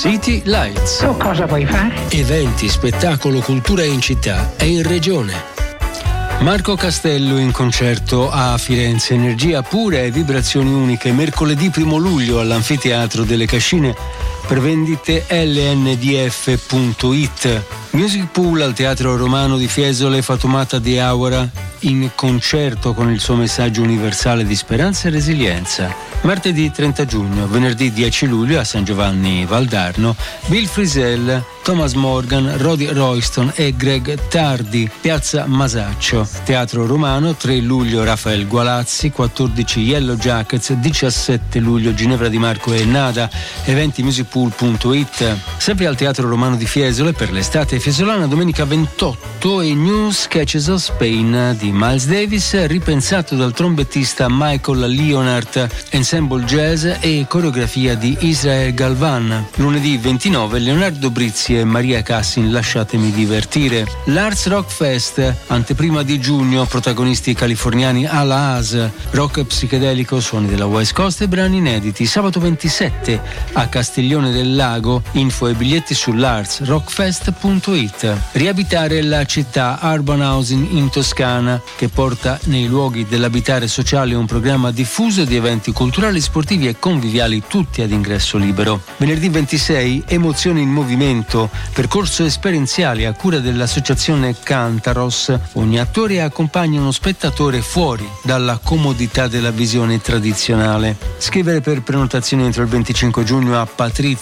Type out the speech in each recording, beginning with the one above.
City Lights. Tu cosa vuoi fare? Eventi, spettacolo, cultura in città e in regione. Marco Castello in concerto a Firenze, energia pura e vibrazioni uniche, mercoledì 1 luglio all'Anfiteatro delle Cascine, per vendite lndf.it. Music Pool al Teatro Romano di Fiesole, Fatoumata Diawara in concerto con il suo messaggio universale di speranza e resilienza. Martedì 30 giugno, venerdì 10 luglio a San Giovanni Valdarno, Bill Frisell, Thomas Morgan, Roddy Royston e Greg Tardi, Piazza Masaccio. Teatro Romano, 3 luglio Rafael Gualazzi, 14 Yellow Jackets, 17 luglio Ginevra Di Marco e Nada, eventi musicpool.it. Sempre al Teatro Romano di Fiesole per l'estate fiesolana, domenica 28 e New Sketches of Spain di Miles Davis, ripensato dal trombettista Michael Leonard, ensemble jazz e coreografia di Israel Galvan. Lunedì 29 Leonardo Brizzi e Maria Cassin, Lasciatemi divertire. L'Arts Rock Fest, anteprima di giugno, protagonisti californiani Ala Haas, rock psichedelico, suoni della West Coast e brani inediti. Sabato 27 a Castiglione del Lago, info e biglietti sull'artsrockfest.it. Riabitare la città, Urban Housing in Toscana, che porta nei luoghi dell'abitare sociale un programma diffuso di eventi culturali, sportivi e conviviali, tutti ad ingresso libero. Venerdì 26 Emozioni in movimento, percorso esperienziale a cura dell'associazione Cantaros. Ogni attore accompagna uno spettatore fuori dalla comodità della visione tradizionale. Scrivere per prenotazioni entro il 25 giugno a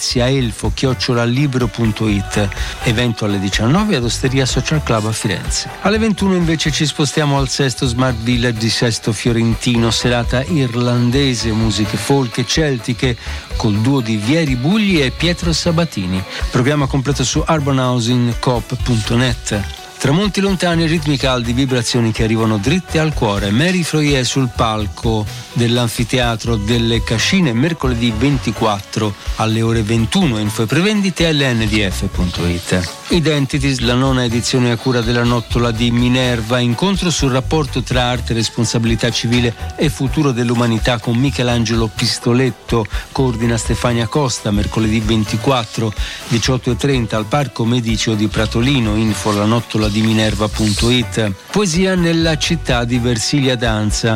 patriziaelfo@libro.it. Evento alle 19 ad Osteria Social Club a Firenze. Alle 21 invece ci spostiamo al Sesto Smart Village di Sesto Fiorentino, serata irlandese, musiche folk e celtiche col duo di Vieri Bugli e Pietro Sabatini. Programma completo su urbanhousingcoop.net. Tramonti lontani, ritmi caldi, vibrazioni che arrivano dritte al cuore. Mary Froyer sul palco dell'Anfiteatro delle Cascine, mercoledì 24 alle ore 21. Info e prevendite lndf.it. Identities, la 9ª edizione a cura della Nottola di Minerva, incontro sul rapporto tra arte, responsabilità civile e futuro dell'umanità con Michelangelo Pistoletto, coordina Stefania Costa, mercoledì 24, 18:30 al Parco Medicio di Pratolino, info la nottola di Minerva.it. Poesia nella città di Versilia Danza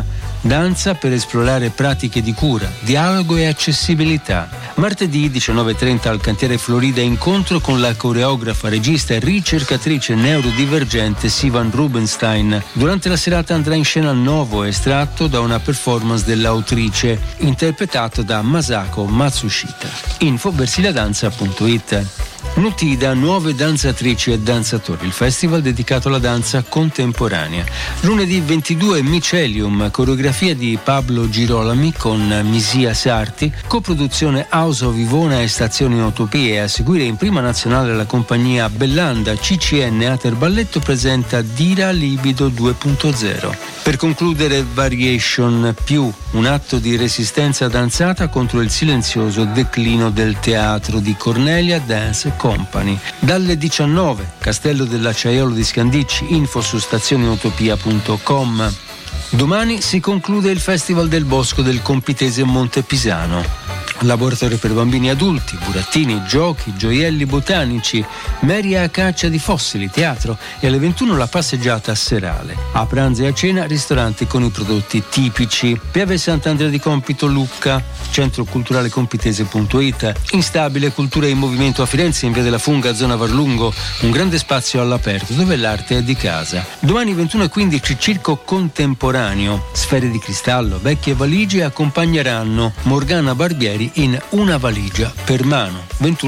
per esplorare pratiche di cura, dialogo e accessibilità. Martedì 19:30 al Cantiere Florida, incontro con la coreografa, regista e ricercatrice neurodivergente Sivan Rubenstein. Durante la serata andrà in scena nuovo estratto da una performance dell'autrice, interpretato da Masako Matsushita. Info versiliadanza.it. Nutida, nuove danzatrici e danzatori, il festival dedicato alla danza contemporanea. Lunedì 22 Micelium, coreografia di Pablo Girolami con Misia Sarti, coproduzione House of Ivona e Stazione Utopie. A seguire in prima nazionale la compagnia Bellanda CCM Ater Balletto presenta Dira Libido 2.0. Per concludere Variation più, un atto di resistenza danzata contro il silenzioso declino del teatro di Cornelia Dance Company. Dalle 19 Castello dell'Acciaiolo di Scandicci, info su stazioneutopia.com. Domani si conclude il Festival del Bosco del Compitese Monte Pisano. Laboratorio per bambini e adulti, burattini, giochi, gioielli botanici, meria a caccia di fossili, teatro e alle 21 la passeggiata serale. A pranzo e a cena ristoranti con i prodotti tipici. Piave Sant'Andrea di Compito Lucca, Centro Culturale Compitese.it. Instabile Cultura in Movimento a Firenze, in via della Funga, zona Varlungo, un grande spazio all'aperto dove l'arte è di casa. Domani 21:15 Circo Contemporaneo, Sfere di Cristallo, Vecchie Valigie accompagneranno Morgana Barbieri in Una valigia per mano,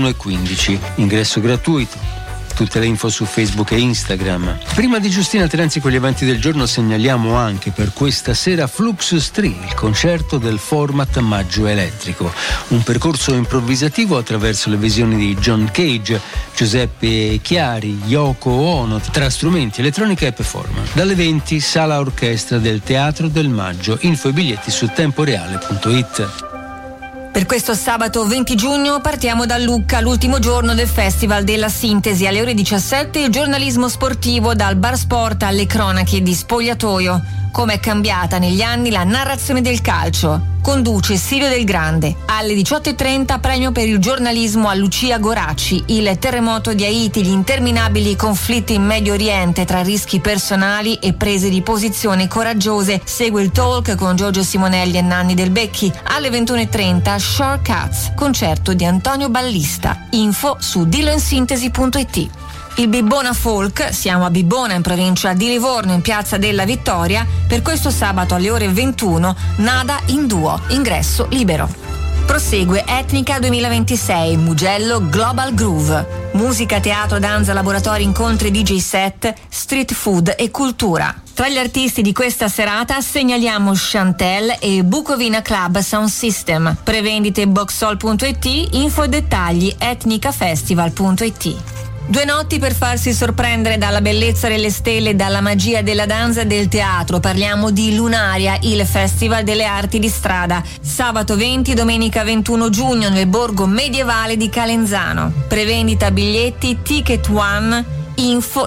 21:15, ingresso gratuito. Tutte le info su Facebook e Instagram. Prima di Giustina Terenzi con gli eventi del giorno, segnaliamo anche per questa sera Fluxus 3, il concerto del format Maggio Elettrico, un percorso improvvisativo attraverso le visioni di John Cage, Giuseppe Chiari, Yoko Ono, tra strumenti, elettronica e performance. Dalle 20 Sala Orchestra del Teatro del Maggio, info e biglietti su temporeale.it. Per questo sabato 20 giugno partiamo da Lucca, l'ultimo giorno del Festival della Sintesi. Alle ore 17 il giornalismo sportivo dal Bar Sport alle cronache di spogliatoio. come è cambiata negli anni la narrazione del calcio. Conduce Silvio Del Grande. Alle 18:30 premio per il giornalismo a Lucia Goracci. Il terremoto di Haiti, gli interminabili conflitti in Medio Oriente tra rischi personali e prese di posizione coraggiose. Segue il talk con Giorgio Simonelli e Nanni Del Becchi. Alle 21:30 Shortcuts, concerto di Antonio Ballista. Info su dilloinsintesi.it. Il Bibbona Folk, siamo a Bibbona in provincia di Livorno in piazza della Vittoria, per questo sabato alle ore 21, Nada in duo, ingresso libero. Prosegue Etnica 2026, Mugello Global Groove, musica, teatro, danza, laboratori, incontri, DJ set, street food e cultura. Tra gli artisti di questa serata segnaliamo Chantel e Bucovina Club Sound System. Prevendite boxhall.it, info e dettagli etnicafestival.it. 2 notti per farsi sorprendere dalla bellezza delle stelle e dalla magia della danza e del teatro. Parliamo di Lunaria, il Festival delle Arti di Strada. Sabato 20, domenica 21 giugno nel borgo medievale di Calenzano. Prevendita biglietti Ticket One, info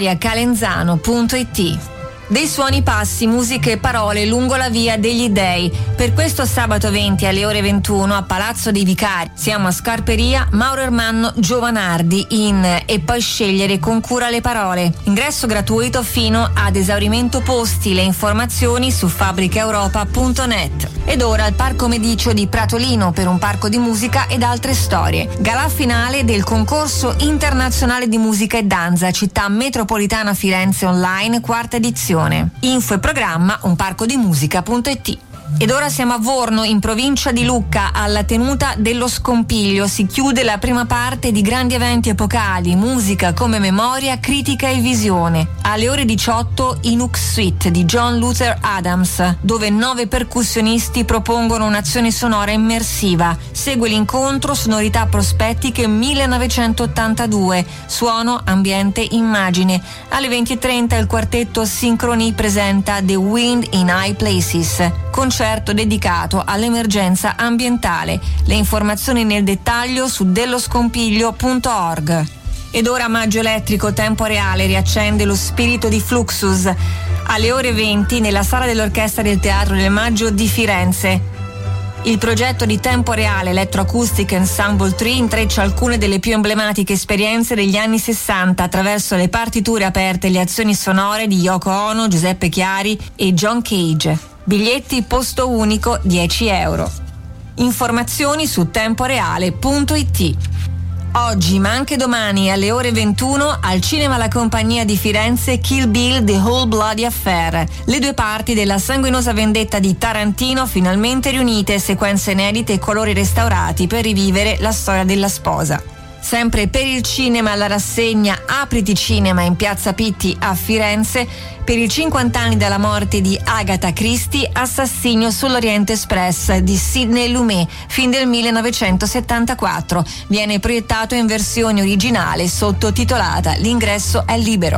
lunariacalenzano.it. Dei suoni, passi, musiche e parole lungo la via degli dei. Per questo sabato 20 alle ore 21 a Palazzo dei Vicari. Siamo a Scarperia Mauro Ermanno Giovanardi in E poi scegliere con cura le parole. Ingresso gratuito fino ad esaurimento posti. Le informazioni su fabbricaeuropa.net. Ed ora al Parco Medicio di Pratolino per un parco di musica ed altre storie. Gala finale del concorso internazionale di musica e danza Città Metropolitana Firenze Online, 4ª edizione. Info e programma unparcodimusica.it. Ed ora siamo a Vorno, in provincia di Lucca, alla tenuta dello Scompiglio. Si chiude la prima parte di grandi eventi epocali, musica come memoria, critica e visione. Alle ore 18 i Nook Suite di John Luther Adams, dove 9 percussionisti propongono un'azione sonora immersiva. Segue l'incontro Sonorità prospettiche 1982, suono, ambiente, immagine. Alle 20:30 il quartetto Synchrony presenta The Wind in High Places, concerto dedicato all'emergenza ambientale. Le informazioni nel dettaglio su delloscompiglio.org. Ed ora Maggio Elettrico Tempo Reale riaccende lo spirito di Fluxus alle ore 20 nella sala dell'Orchestra del Teatro del Maggio di Firenze. Il progetto di Tempo Reale Electroacoustic Ensemble 3 intreccia alcune delle più emblematiche esperienze degli anni 60 attraverso le partiture aperte e le azioni sonore di Yoko Ono, Giuseppe Chiari e John Cage. Biglietti posto unico €10. Informazioni su temporeale.it. Oggi, ma anche domani alle ore 21 al Cinema La Compagnia di Firenze Kill Bill The Whole Bloody Affair. Le 2 parti della sanguinosa vendetta di Tarantino finalmente riunite, sequenze inedite e colori restaurati per rivivere la storia della sposa. Sempre per il cinema la rassegna Apriti Cinema in Piazza Pitti a Firenze per i 50 anni dalla morte di Agatha Christie, Assassinio sull'Oriente Express di Sidney Lumet, film del 1974. Viene proiettato in versione originale sottotitolata. L'ingresso è libero.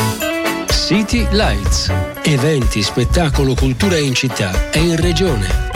City Lights. Eventi, spettacolo, cultura in città e in regione.